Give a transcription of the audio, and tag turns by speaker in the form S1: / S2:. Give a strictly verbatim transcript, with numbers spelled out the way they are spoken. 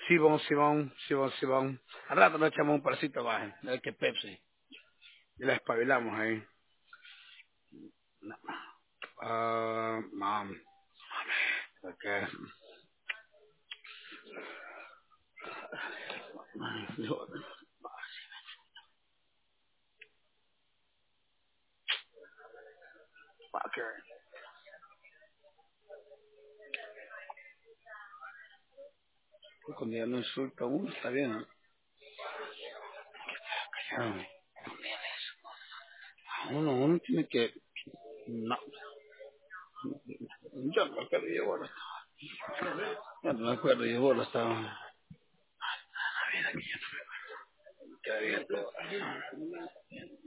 S1: Sibón, Sibón, Sibón, Sibón. Al rato nos echamos un parcito más, el que Pepsi. Y la espabilamos ahí. No. Ah, mam. Okay. Fucker. Cuando ya no insulta a uno, está bien, ¿no? Callado. Uno, uno tiene que... No. Yo no me acuerdo, yo bueno. Yo no me acuerdo, yo bueno estaba... Qué bien todo.